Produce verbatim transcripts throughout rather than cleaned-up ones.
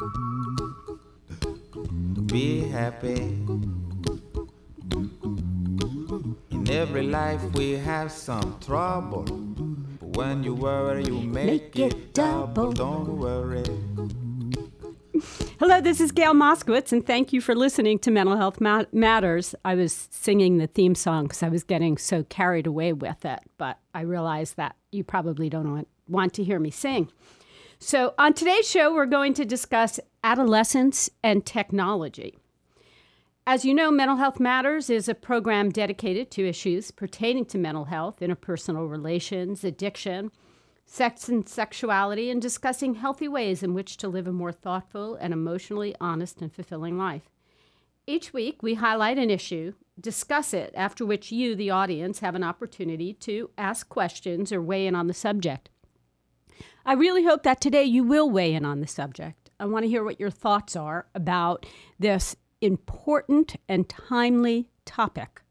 Be happy. In every life we have some trouble. But when you worry, you make, make it, it double. Don't worry. Hello, this is Gail Moskowitz, and thank you for listening to Mental Health Ma- Matters. I was singing the theme song because I was getting so carried away with it, but I realized that you probably don't want, want to hear me sing. So on today's show, we're going to discuss adolescence and technology. As you know, Mental Health Matters is a program dedicated to issues pertaining to mental health, interpersonal relations, addiction, sex and sexuality, and discussing healthy ways in which to live a more thoughtful and emotionally honest and fulfilling life. Each week, we highlight an issue, discuss it, after which you, the audience, have an opportunity to ask questions or weigh in on the subject. I really hope that today you will weigh in on the subject. I want to hear what your thoughts are about this important and timely topic.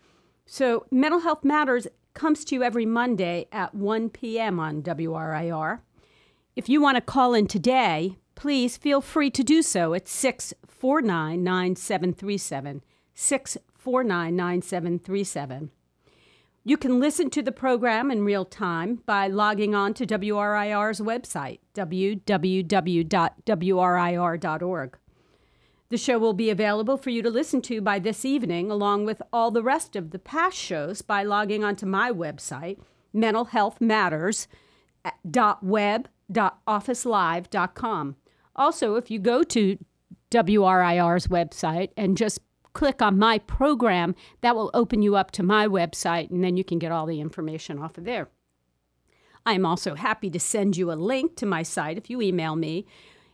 So, Mental Health Matters comes to you every Monday at one p.m. on W R I R. If you want to call in today, please feel free to do so at six four nine, nine seven three seven, six four nine, nine seven three seven. You can listen to the program in real time by logging on to W R I R's website, w w w dot w r i r dot org. The show will be available for you to listen to by this evening, along with all the rest of the past shows by logging onto my website, mental health matters dot web dot office live dot com. Also, if you go to W R I R's website and just click on my program, that will open you up to my website, and then you can get all the information off of there. I am also happy to send you a link to my site if you email me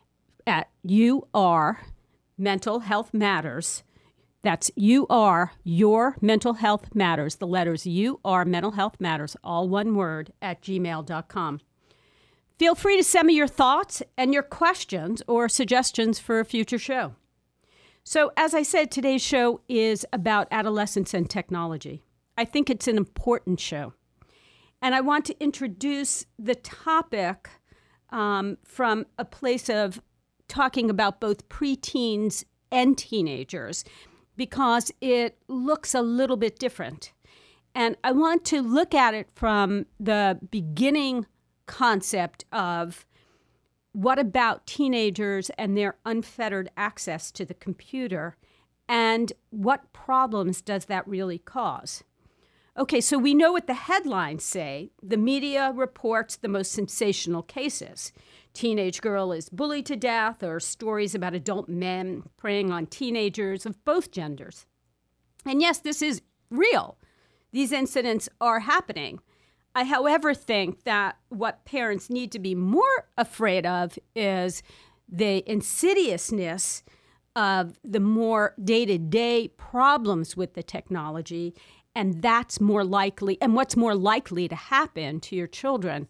at U R Mental Health Matters. That's U R, Your Mental Health Matters. The letters U R Mental Health Matters, all one word, at gmail dot com. Feel free to send me your thoughts and your questions or suggestions for a future show. So, as I said, today's show is about adolescence and technology. I think it's an important show. And I want to introduce the topic um, from a place of talking about both preteens and teenagers, because it looks a little bit different. And I want to look at it from the beginning concept of what about teenagers and their unfettered access to the computer, and what problems does that really cause? Okay, so we know what the headlines say. The media reports the most sensational cases. Teenage girl is bullied to death, or stories about adult men preying on teenagers of both genders. And yes, this is real. These incidents are happening. I, however, think that what parents need to be more afraid of is the insidiousness of the more day-to-day problems with the technology, and that's more likely, and what's more likely to happen to your children.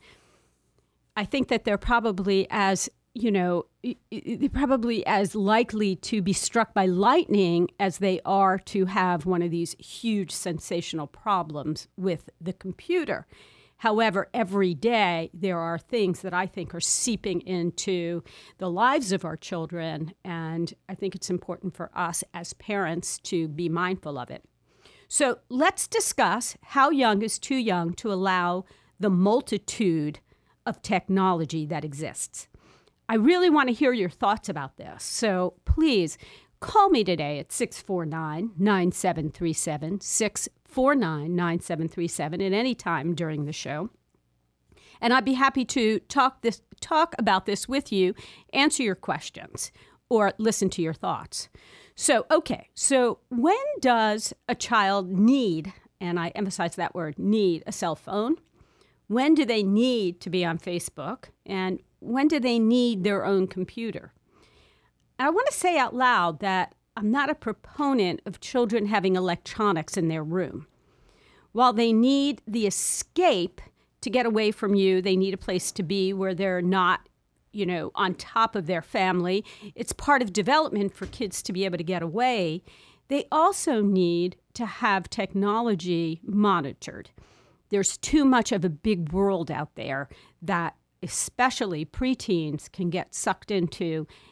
I think that they're probably as, you know, they're probably as likely to be struck by lightning as they are to have one of these huge sensational problems with the computer. However, every day there are things that I think are seeping into the lives of our children, and I think it's important for us as parents to be mindful of it. So let's discuss how young is too young to allow the multitude of technology that exists. I really want to hear your thoughts about this. So please call me today at six four nine, nine seven three seven, six four nine, nine seven three seven at any time during the show. And I'd be happy to talk this talk about this with you, answer your questions, or listen to your thoughts. So, okay, so when does a child need, and I emphasize that word, need a cell phone? When do they need to be on Facebook? And when do they need their own computer? And I want to say out loud that I'm not a proponent of children having electronics in their room. While they need the escape to get away from you, they need a place to be where they're not, you know, on top of their family. It's part of development for kids to be able to get away. They also need to have technology monitored. There's too much of a big world out there that especially preteens can get sucked into,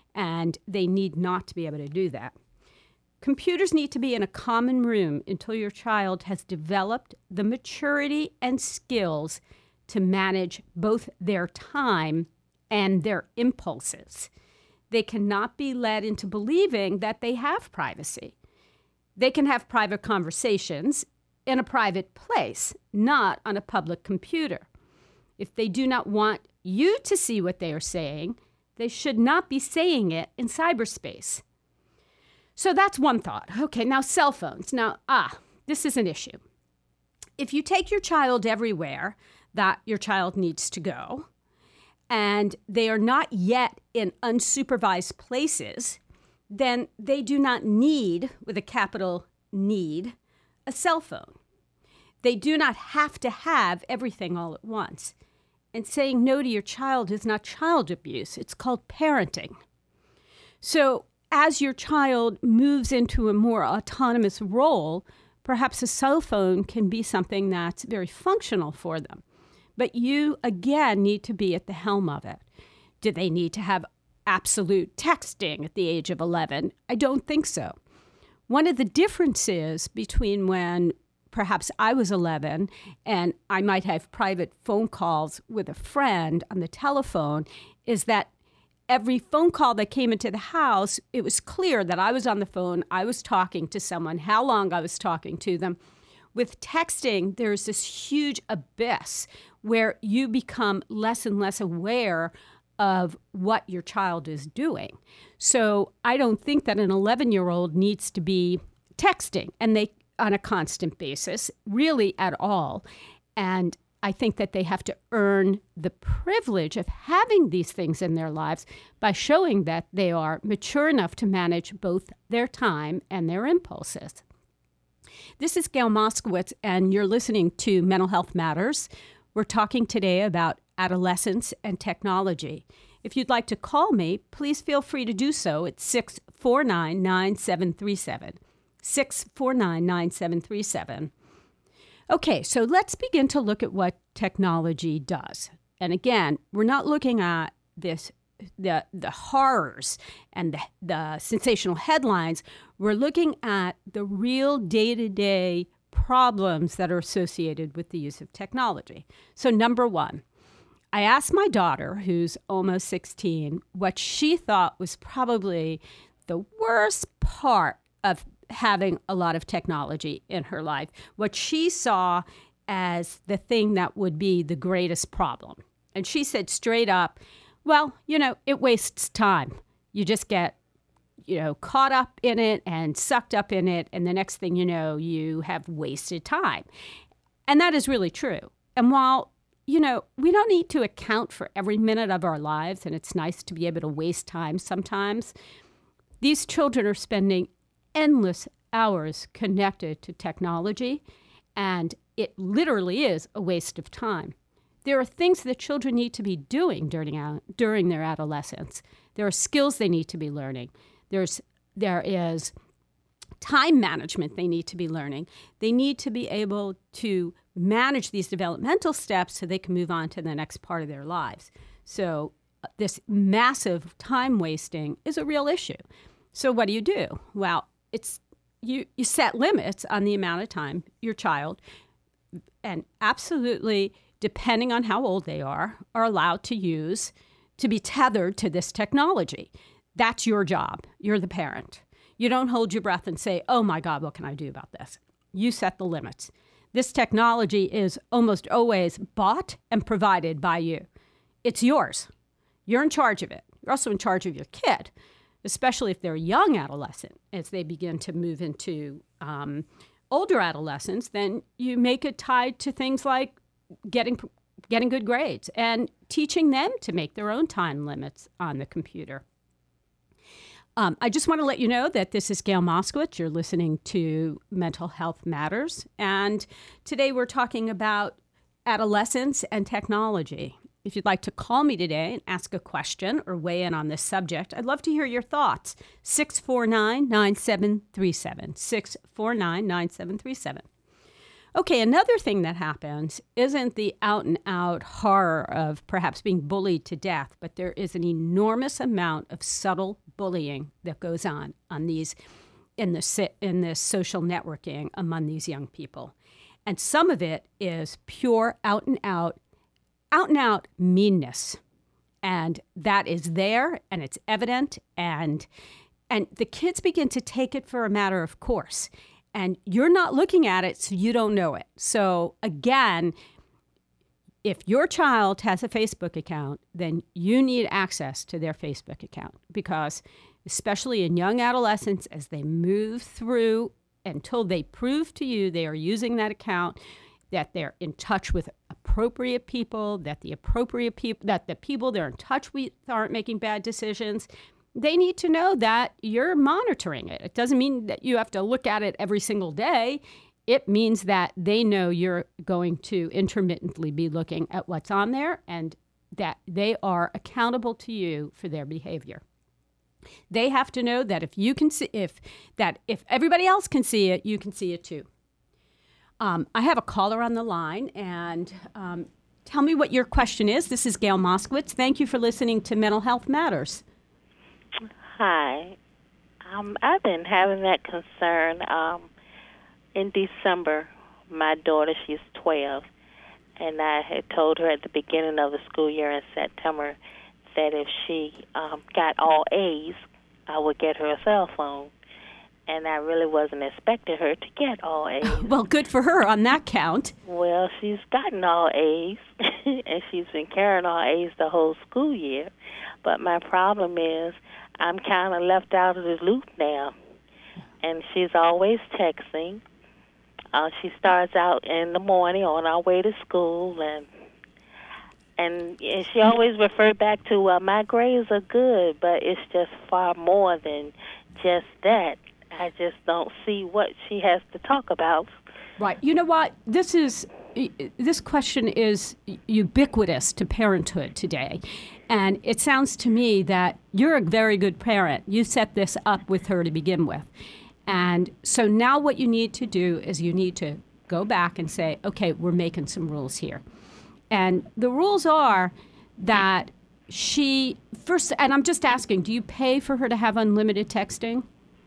and they need not to be able to do that. Computers need to be in a common room until your child has developed the maturity and skills to manage both their time and their impulses. They cannot be led into believing that they have privacy. They can have private conversations in a private place, not on a public computer. If they do not want you to see what they are saying, they should not be saying it in cyberspace. So that's one thought. Okay, now cell phones. Now, ah, this is an issue. If you take your child everywhere that your child needs to go, and they are not yet in unsupervised places, then they do not need, with a capital need, a cell phone. They do not have to have everything all at once. And saying no to your child is not child abuse. It's called parenting. So as your child moves into a more autonomous role, perhaps a cell phone can be something that's very functional for them. But you, again, need to be at the helm of it. Do they need to have absolute texting at the age of eleven? I don't think so. One of the differences between when perhaps I was eleven and I might have private phone calls with a friend on the telephone is that every phone call that came into the house, it was clear that I was on the phone, I was talking to someone, how long I was talking to them. With texting, there's this huge abyss where you become less and less aware of what your child is doing. So I don't think that an eleven-year-old needs to be texting and they on a constant basis, really at all. And I think that they have to earn the privilege of having these things in their lives by showing that they are mature enough to manage both their time and their impulses. This is Gail Moskowitz, and you're listening to Mental Health Matters. We're talking today about adolescence and technology. If you'd like to call me, please feel free to do so at six four nine, nine seven three seven. six four nine, nine seven three seven. Okay, so let's begin to look at what technology does. And again, we're not looking at this the the horrors and the, the sensational headlines. We're looking at the real day-to-day problems that are associated with the use of technology. So number one, I asked my daughter, who's almost sixteen, what she thought was probably the worst part of having a lot of technology in her life, what she saw as the thing that would be the greatest problem. And she said straight up, well, you know, it wastes time. You just get, you know, caught up in it and sucked up in it, and the next thing you know, you have wasted time. And that is really true. And while, you know, we don't need to account for every minute of our lives, and it's nice to be able to waste time sometimes, these children are spending endless hours connected to technology, and it literally is a waste of time. There are things that children need to be doing during, during their adolescence. There are skills they need to be learning. There's, there is time management they need to be learning. They need to be able to manage these developmental steps so they can move on to the next part of their lives. So uh, this massive time wasting is a real issue. So what do you do? Well, it's you, you set limits on the amount of time your child, and absolutely, depending on how old they are, are allowed to use to be tethered to this technology. That's your job. You're the parent. You don't hold your breath and say, oh my God, what can I do about this? You set the limits. This technology is almost always bought and provided by you. It's yours. You're in charge of it. You're also in charge of your kid, especially if they're a young adolescent. As they begin to move into um, older adolescence, then you make it tied to things like getting getting good grades and teaching them to make their own time limits on the computer. Um, I just want to let you know that this is Gail Moskowitz. You're listening to Mental Health Matters. And today we're talking about adolescence and technology. If you'd like to call me today and ask a question or weigh in on this subject, I'd love to hear your thoughts. six four nine, nine seven three seven. six four nine, nine seven three seven. Okay, another thing that happens isn't the out-and-out horror of perhaps being bullied to death, but there is an enormous amount of subtle bullying that goes on on these in the in this social networking among these young people. And some of it is pure out-and-out, out-and-out meanness. And that is there, and it's evident, and and the kids begin to take it for a matter of course. And you're not looking at it, so you don't know it. So again, if your child has a Facebook account, then you need access to their Facebook account, because especially in young adolescents, as they move through until they prove to you they are using that account, that they're in touch with appropriate people, that the appropriate people, that the people they're in touch with aren't making bad decisions, they need to know that you're monitoring it. It doesn't mean that you have to look at it every single day. It means that they know you're going to intermittently be looking at what's on there, and that they are accountable to you for their behavior. They have to know that if you can see, if that if everybody else can see it, you can see it too. Um, I have a caller on the line, and um, tell me what your question is. This is Gail Moskowitz. Thank you for listening to Mental Health Matters. Hi. Um, I've been having that concern. Um, in December, my daughter, she's twelve, and I had told her at the beginning of the school year in September that if she um, got all A's, I would get her a cell phone. And I really wasn't expecting her to get all A's. Well, good for her on that count. Well, she's gotten all A's, and she's been carrying all A's the whole school year. But my problem is I'm kind of left out of the loop now. And she's always texting. Uh, she starts out in the morning on our way to school, and and, and she always referred back to, uh, my grades are good, but it's just far more than just that. I just don't see what she has to talk about. Right. You know what? This is this question is ubiquitous to parenthood today. And it sounds to me that you're a very good parent. You set this up with her to begin with. And so now what you need to do is you need to go back and say, okay, we're making some rules here. And the rules are that she first, and I'm just asking, do you pay for her to have unlimited texting?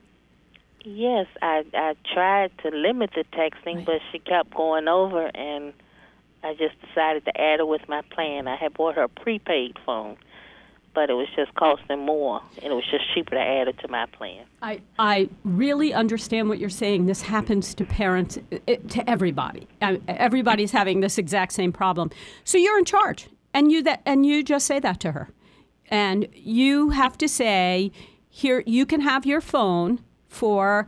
Yes, I I tried to limit the texting, right. But she kept going over, and I just decided to add her with my plan. I had bought her a prepaid phone, but it was just costing more, and it was just cheaper to add it to my plan. I, I really understand what you're saying. This happens to parents, it, to everybody. Uh, everybody's having this exact same problem. So you're in charge, and you that and you just say that to her. And you have to say, here, you can have your phone for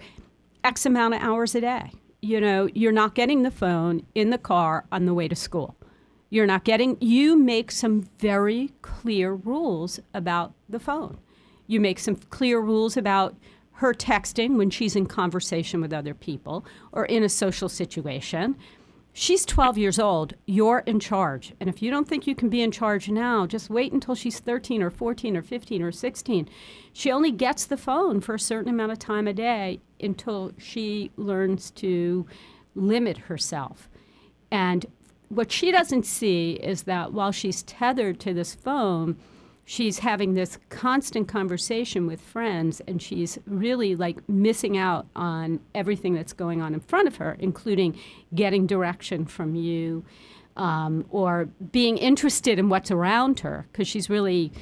X amount of hours a day. You know, you're not getting the phone in the car on the way to school. You're not getting, you make some very clear rules about the phone. You make some clear rules about her texting when she's in conversation with other people or in a social situation. She's twelve years old. You're in charge. And if you don't think you can be in charge now, just wait until she's thirteen or fourteen or fifteen or sixteen. She only gets the phone for a certain amount of time a day until she learns to limit herself. And what she doesn't see is that while she's tethered to this phone, she's having this constant conversation with friends, and she's really like missing out on everything that's going on in front of her, including getting direction from you um, or being interested in what's around her, because she's really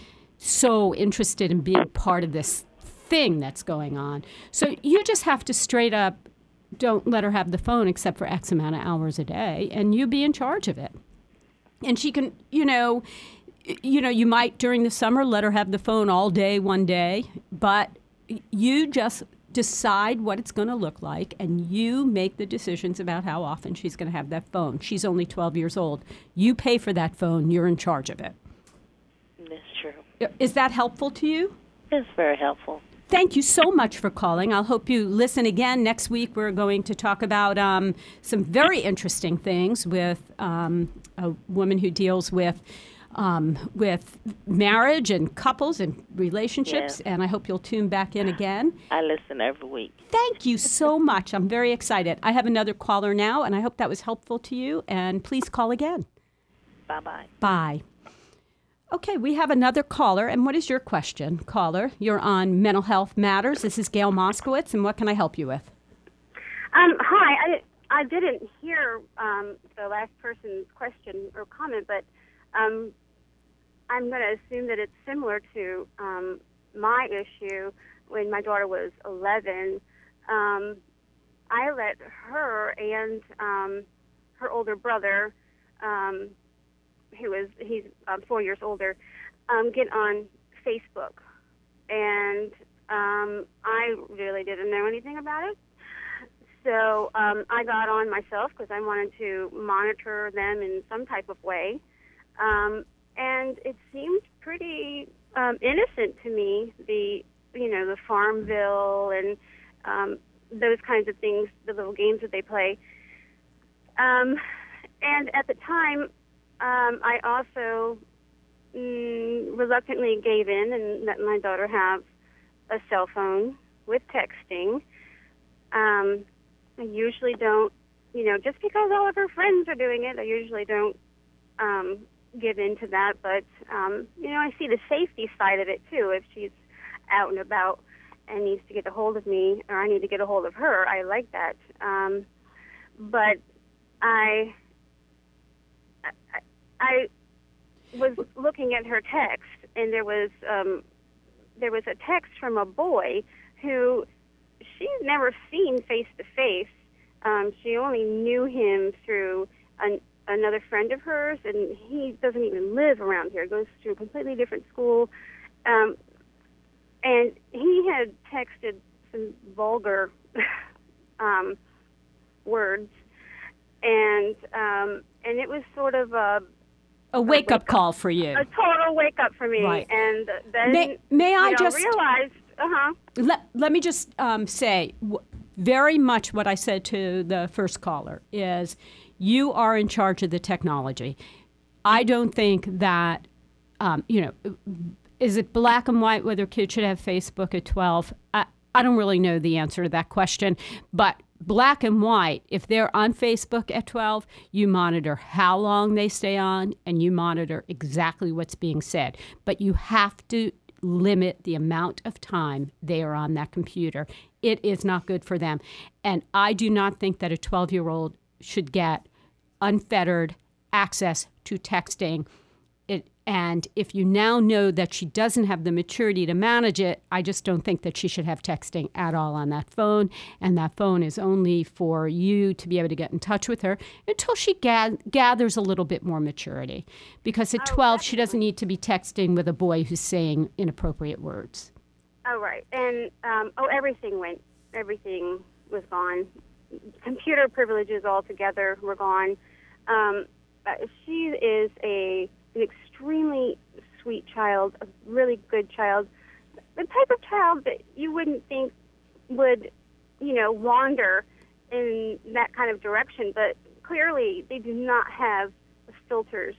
so interested in being part of this thing that's going on. So you just have to straight up don't let her have the phone except for X amount of hours a day, and you be in charge of it. And she can, you know, you know, you might during the summer let her have the phone all day one day, but you just decide what it's going to look like, and you make the decisions about how often she's going to have that phone. She's only twelve years old. You pay for that phone. You're in charge of it. That's true. Is that helpful to you? It's very helpful. Thank you so much for calling. I'll hope you listen again. Next week, we're going to talk about um, some very interesting things with um, a woman who deals with um, with marriage and couples and relationships. Yeah. And I hope you'll tune back in again. I listen every week. Thank you so much. I'm very excited. I have another caller now, and I hope that was helpful to you. And please call again. Bye-bye. Bye. Okay, we have another caller. And what is your question, caller? You're on Mental Health Matters. This is Gail Moskowitz, and what can I help you with? Um, hi. I I didn't hear um, the last person's question or comment, but um, I'm going to assume that it's similar to um, my issue when my daughter was eleven. Um, I let her and um, her older brother, um, who is he's um, four years older, um, get on Facebook, and um, I really didn't know anything about it. So um, I got on myself because I wanted to monitor them in some type of way, um, and it seemed pretty um, innocent to me. The you know the Farmville and um, those kinds of things, the little games that they play. Um, and at the time, um, I also mm, reluctantly gave in and let my daughter have a cell phone with texting. Um, I usually don't, you know, just because all of her friends are doing it, I usually don't um, give in to that. But, um, you know, I see the safety side of it, too. If she's out and about and needs to get a hold of me, or I need to get a hold of her, I like that. Um, but I, I, I was looking at her text, and there was um, there was a text from a boy who she's never seen face to face. Um, she only knew him through an, another friend of hers, and he doesn't even live around here. He goes to a completely different school. Um, and he had texted some vulgar um, words, and um, and it was sort of a A wake-up call for you. A total wake-up for me. Right. And then May, may I you know, just realized, uh-huh. Let, let me just um, say w- very much what I said to the first caller is you are in charge of the technology. I don't think that, um, you know, is it black and white whether kids should have Facebook at twelve? I, I don't really know the answer to that question, but black and white, if they're on Facebook at twelve, you monitor how long they stay on and you monitor exactly what's being said. But you have to limit the amount of time they are on that computer. It is not good for them. And I do not think that a twelve-year-old should get unfettered access to texting. It, and if you now know that she doesn't have the maturity to manage it, I just don't think that she should have texting at all on that phone. And that phone is only for you to be able to get in touch with her until she ga- gathers a little bit more maturity. Because at Oh, twelve, she definitely. doesn't need to be texting with a boy who's saying inappropriate words. Oh, right. And, um, oh, everything went, everything was gone. Computer privileges altogether were gone. Um, uh, she is a an extremely sweet child, a really good child, the type of child that you wouldn't think would, you know, wander in that kind of direction. But clearly they do not have the filters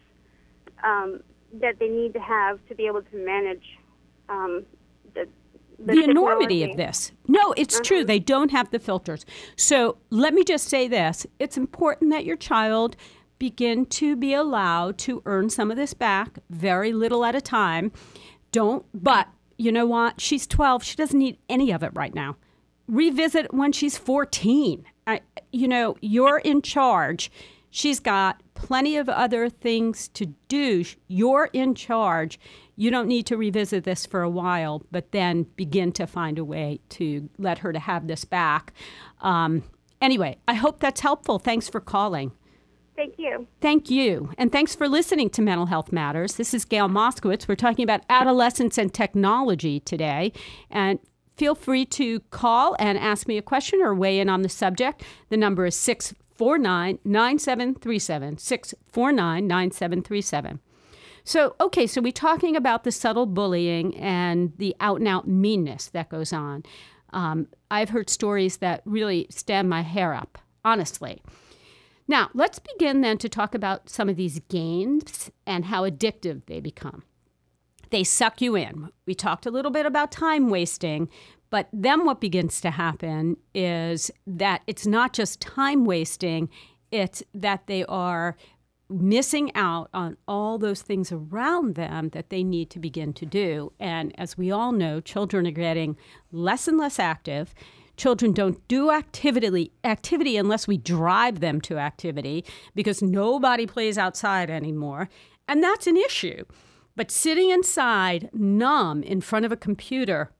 um, that they need to have to be able to manage um, the The, the enormity technology. of this. No, it's Uh-huh. true. They don't have the filters. So let me just say this. It's important that your child begin to be allowed to earn some of this back, very little at a time. Don't, but you know what? She's twelve. She doesn't need any of it right now. Revisit it when she's fourteen. I, you know, you're in charge. She's got plenty of other things to do. You're in charge. You don't need to revisit this for a while, but then begin to find a way to let her to have this back. Um, anyway, I hope that's helpful. Thanks for calling. Thank you. Thank you. And thanks for listening to Mental Health Matters. This is Gail Moskowitz. We're talking about adolescence and technology today. And feel free to call and ask me a question or weigh in on the subject. The number is six four nine, nine seven three seven, six four nine, nine seven three seven. So, okay, so we're talking about the subtle bullying and the out-and-out meanness that goes on. Um, I've heard stories that really stand my hair up, honestly. Now, let's begin then to talk about some of these games and how addictive they become. They suck you in. We talked a little bit about time wasting, but then what begins to happen is that it's not just time wasting, it's that they are missing out on all those things around them that they need to begin to do. And as we all know, children are getting less and less active. Children don't do activity, activity unless we drive them to activity, because nobody plays outside anymore. And that's an issue. But sitting inside, numb, in front of a computer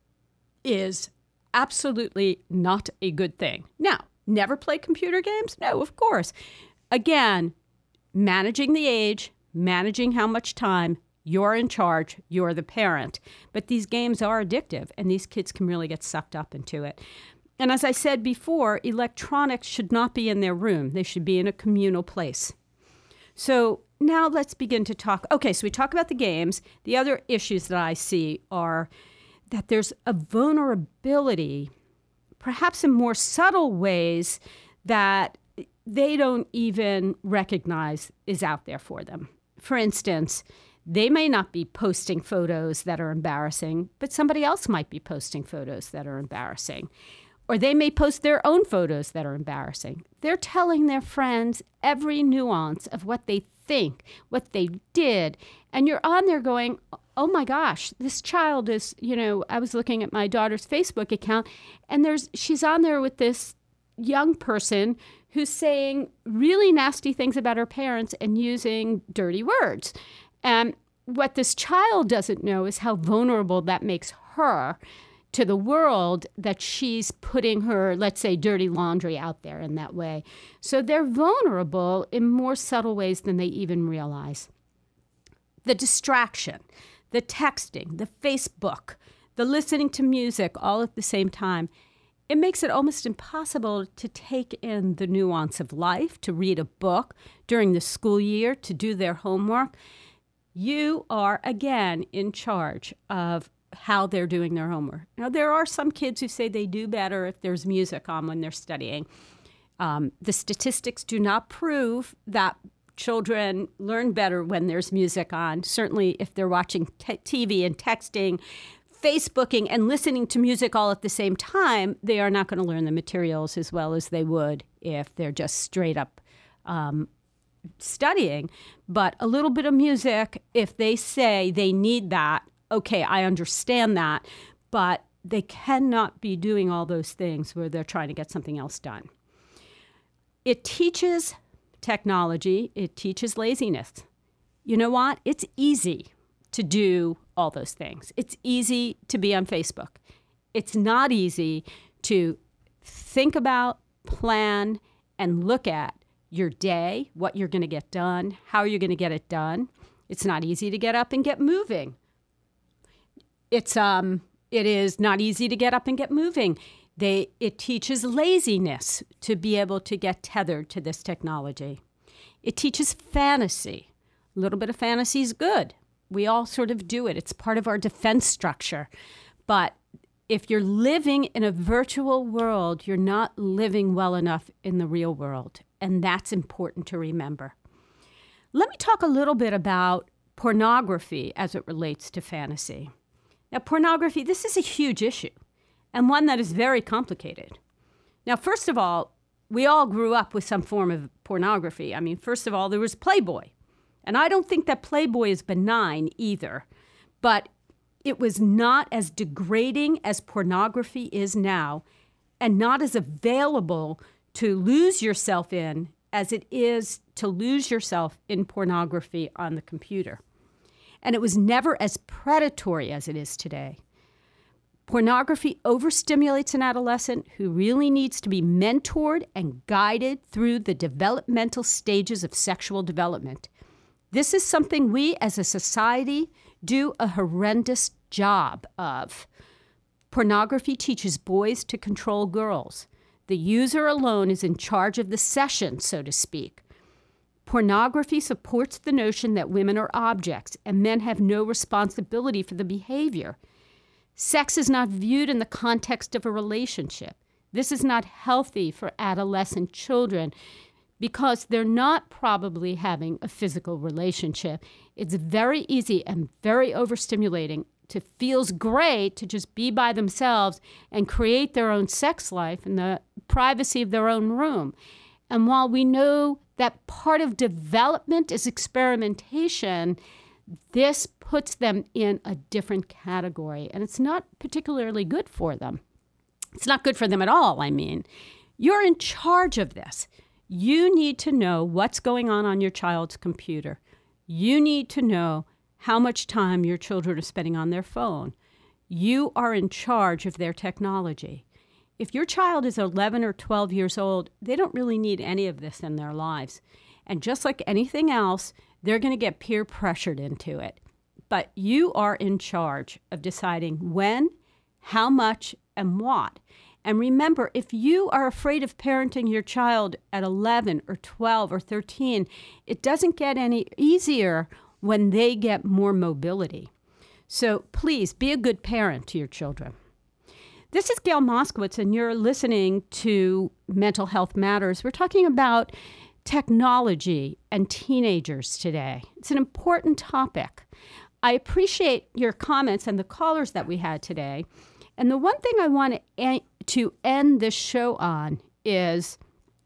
is absolutely not a good thing. Now, never play computer games? No, of course. Again, managing the age, managing how much time, you're in charge, you're the parent. But these games are addictive, and these kids can really get sucked up into it. And as I said before, electronics should not be in their room. They should be in a communal place. So now let's begin to talk. Okay, so we talk about the games. The other issues that I see are that there's a vulnerability, perhaps in more subtle ways, that they don't even recognize is out there for them. For instance, they may not be posting photos that are embarrassing, but somebody else might be posting photos that are embarrassing. Or they may post their own photos that are embarrassing. They're telling their friends every nuance of what they think, what they did. And you're on there going, oh my gosh, this child is, you know, I was looking at my daughter's Facebook account, and there's she's on there with this young person who's saying really nasty things about her parents and using dirty words. And what this child doesn't know is how vulnerable that makes her to the world, that she's putting her, let's say, dirty laundry out there in that way. So they're vulnerable in more subtle ways than they even realize. The distraction, the texting, the Facebook, the listening to music all at the same time, it makes it almost impossible to take in the nuance of life, to read a book during the school year, to do their homework. You are, again, in charge of how they're doing their homework. Now, there are some kids who say they do better if there's music on when they're studying. Um, the statistics do not prove that children learn better when there's music on. Certainly, if they're watching t- T V and texting, Facebooking, and listening to music all at the same time, they are not going to learn the materials as well as they would if they're just straight up um, studying. But a little bit of music, if they say they need that, okay, I understand that, but they cannot be doing all those things where they're trying to get something else done. It teaches technology. It teaches laziness. You know what? It's easy to do all those things. It's easy to be on Facebook. It's not easy to think about, plan, and look at your day, what you're going to get done, how you're going to get it done. It's not easy to get up and get moving. It's um, it is not easy to get up and get moving. They it teaches laziness to be able to get tethered to this technology. It teaches fantasy. A little bit of fantasy is good. We all sort of do it. It's part of our defense structure. But if you're living in a virtual world, you're not living well enough in the real world. And that's important to remember. Let me talk a little bit about pornography as it relates to fantasy. Now, pornography, this is a huge issue, and one that is very complicated. Now, first of all, we all grew up with some form of pornography. I mean, first of all, there was Playboy. And I don't think that Playboy is benign either, but it was not as degrading as pornography is now, and not as available to lose yourself in as it is to lose yourself in pornography on the computer. And it was never as predatory as it is today. Pornography overstimulates an adolescent who really needs to be mentored and guided through the developmental stages of sexual development. This is something we as a society do a horrendous job of. Pornography teaches boys to control girls. The user alone is in charge of the session, so to speak. Pornography supports the notion that women are objects and men have no responsibility for the behavior. Sex is not viewed in the context of a relationship. This is not healthy for adolescent children because they're not probably having a physical relationship. It's very easy and very overstimulating. It feels great to just be by themselves and create their own sex life in the privacy of their own room. And while we know that part of development is experimentation, this puts them in a different category, and it's not particularly good for them. It's not good for them at all, I mean. You're in charge of this. You need to know what's going on on your child's computer. You need to know how much time your children are spending on their phone. You are in charge of their technology. If your child is eleven or twelve years old, they don't really need any of this in their lives. And just like anything else, they're going to get peer pressured into it. But you are in charge of deciding when, how much, and what. And remember, if you are afraid of parenting your child at eleven or twelve or thirteen, it doesn't get any easier when they get more mobility. So please be a good parent to your children. This is Gail Moskowitz, and you're listening to Mental Health Matters. We're talking about technology and teenagers today. It's an important topic. I appreciate your comments and the callers that we had today. And the one thing I want to to end this show on is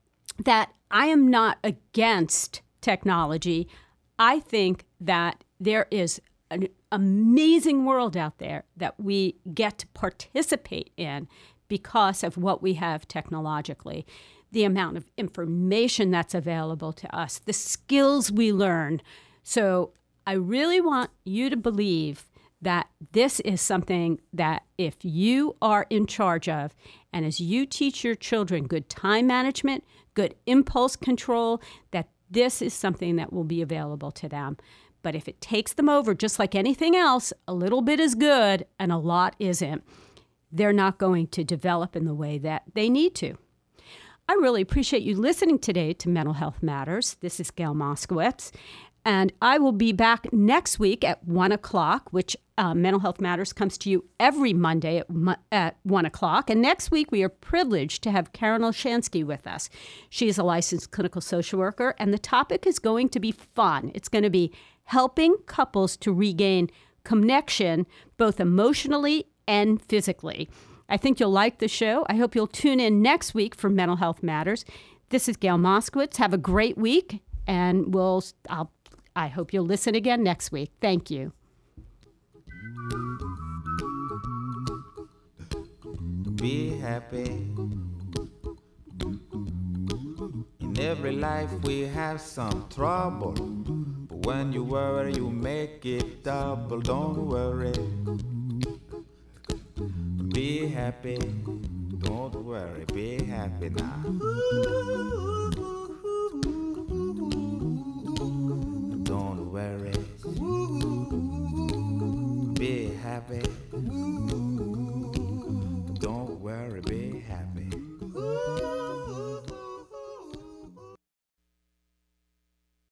that I am not against technology. I think that there is an amazing world out there that we get to participate in because of what we have technologically. The amount of information that's available to us, the skills we learn. So I really want you to believe that this is something that if you are in charge of, and as you teach your children good time management, good impulse control, that this is something that will be available to them. But if it takes them over, just like anything else, a little bit is good and a lot isn't. They're not going to develop in the way that they need to. I really appreciate you listening today to Mental Health Matters. This is Gail Moskowitz. And I will be back next week at one o'clock, which uh, Mental Health Matters comes to you every Monday at, mu- at one o'clock. And next week, we are privileged to have Karen Olshansky with us. She is a licensed clinical social worker, and the topic is going to be fun. It's going to be helping couples to regain connection, both emotionally and physically. I think you'll like the show. I hope you'll tune in next week for Mental Health Matters. This is Gail Moskowitz. Have a great week, and we'll I'll I hope you'll listen again next week. Thank you. Be happy. In every life we have some trouble, but when you worry you make it double. Don't worry. Be happy. Don't worry. Be happy now. Don't worry.